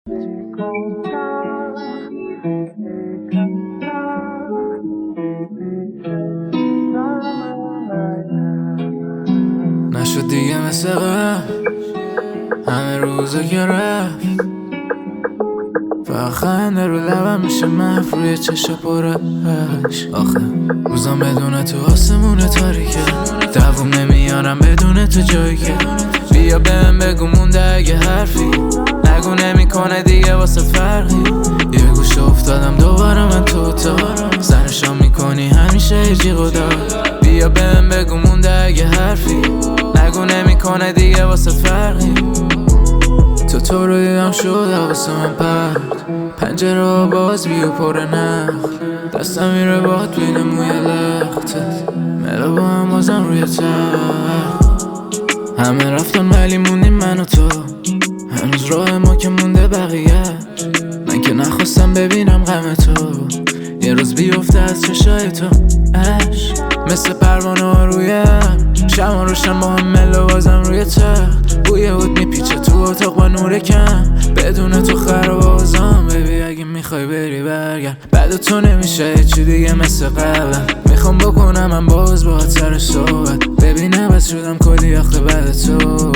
نشد دیگه مثل قبل، همه روزا که رفت فقط خنده رو لبم میشه محو روی چشم پرش. آخه روزم بدون تو آسمونه تاریکه، دووم نمیارم بدون تو جایی که بیا بهم بگو مونده اگه حرفی نگو نمیکنه دیگه واسه فرقی. یه گوشه افتادم دوباره من تو اتاق، سرشام میکنی همیشه یه جیغ و داد. بیا بهم بگو مونده اگه حرفی نگو نمیکنه دیگه واسه فرقی. تو رو دیدم شد حواسم من پرد، پنجره باز بی و پر نخل، دستم میره باد بین موی لختت، ملا با هم بازم روی تخت. همه رفتن ولی موندیم من و تو، هنوز راه ما که مونده بقیه. من که نخواستم ببینم غم تو یه روز بیفته از چشای تو. مثل پروانه ها روی شما روشن با هم ملو بازم روی تخت. بوی عود میپیچه تو اتاق با نور کم، بدون تو خراب آزام. ببی اگه میخوای بری برگرد، بعد تو نمیشه چی دیگه مثل قبلم. میخوام بکنم من باز باهات سر صحبت، ببینم بس شدم کلی آخه بعد تو.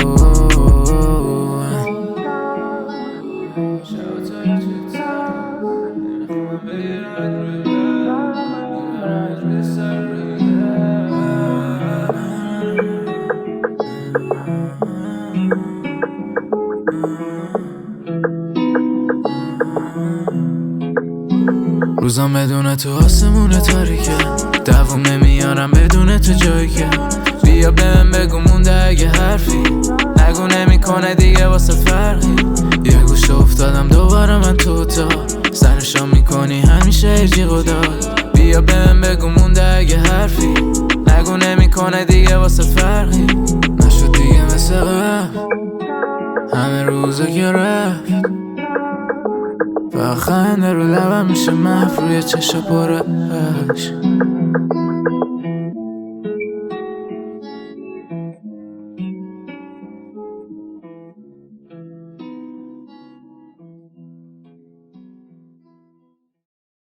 روزم بدون تو آسمونه تاریکه، دووم نمیارم بدون تو جایی که بیا بهم بگو مونده اگه حرفی نگو نمیکنه دیگه واسه فرقی. یه گوشه افتادم دوباره من تو اتاق، سرشام میکنی همیشه یه جیغ و داد. بیا بهم بگو مونده اگه حرفی نگو نمیکنه دیگه واسه فرقی. نشد دیگه مثل قبل، همه روزا که رفت فقط خنده رو لبم میشه محو روی چشم پرش.